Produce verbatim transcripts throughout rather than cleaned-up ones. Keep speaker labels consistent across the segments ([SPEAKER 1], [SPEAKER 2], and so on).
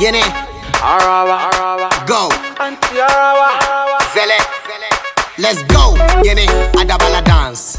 [SPEAKER 1] Yene
[SPEAKER 2] Arawa, Arawa,
[SPEAKER 1] go
[SPEAKER 2] Auntie Arawa,
[SPEAKER 1] Zele let's go Yene adabala dance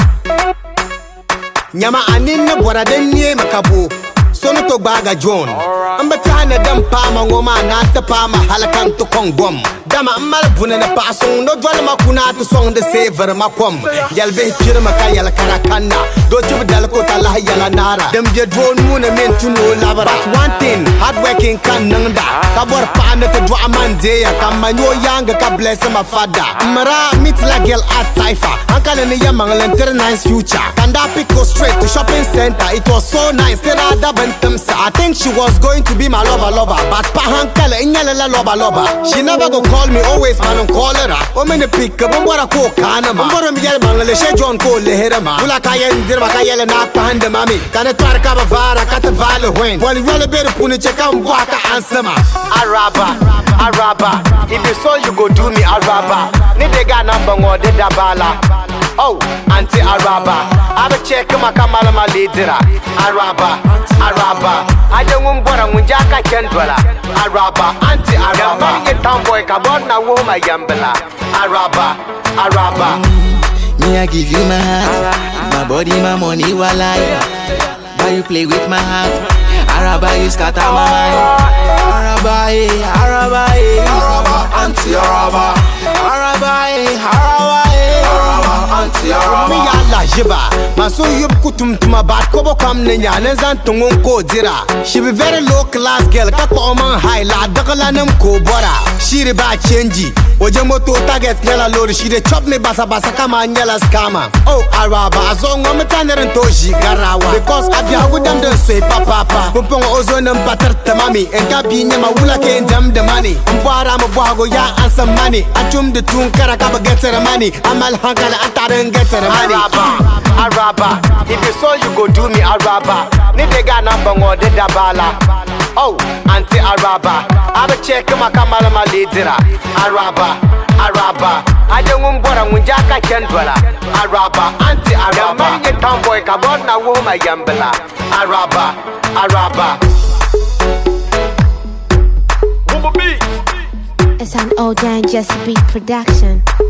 [SPEAKER 1] Nyama aninna bora denye makabo Sono to baga John Ambatana dam pama ngoma na ta pama halakan to kongom Dama amal buna na pasong no dwala makuna to song the saver makom Yalbe hirma ka yal karakana do tib dal ko ta la yala nara dem je dwon muna men to no labara one thing hard working kan nangda ka bor pa na to dwa mande ya kam manyo yanga ka bless my father mara meet la girl at taifa ankala ne yamang lenter nice future kanda pick go straight to shopping center it was so nice tera da bantamsa I think she was going to be my lover lover but pa hankala inyala la lover lover she never go call me always man on call her o me ne pick up mbora ko kana ma mbora mi yel mangale she John ko lehera ma kula kaya ndirma kaya le na pa hande mami kana twar ka ba vara ka ta vale when wali wale be puni che kan bwaka ansama araba araba if you saw you go do me araba ni de ga number ngode dabala oh anti araba aba check ma kamala ma lidira araba araba aje ngumbora ngunjaka kendwala araba anti araba ye tomboy ka bona wo ma yambela araba araba
[SPEAKER 3] me I give you my heart my body my money while I why you play with my heart araba you scatter my mind araba eh araba eh araba anti araba araba eh araba eh araba anti araba
[SPEAKER 1] me yalla jiba maso yub kutum tuma bat ko bo kam ne nyane zan tungun ko dira she be very low class girl ka ko man high la dagala nam ko bora she re ba change oje moto target ngala lori she de chop me basa basa kama nyala scama oh araba azo ngom taneren to shi garawa because abia gudam de say papa papa bumpon ozo nam patar tamami en gabi nyama wula ke ndam de mani mbara mo bwago ya ansam mani atum de tun kara ka bagetere mani amal hankala ataren getere mani araba araba if you saw you go do me araba ni de ga number ngode dabala oh anti araba aba check ma kamala ma lidira araba araba aje ngumbora ngunjaka kendwala araba anti araba ye tomboy ka bona wo ma yambela araba araba
[SPEAKER 4] It's an old and just beat production.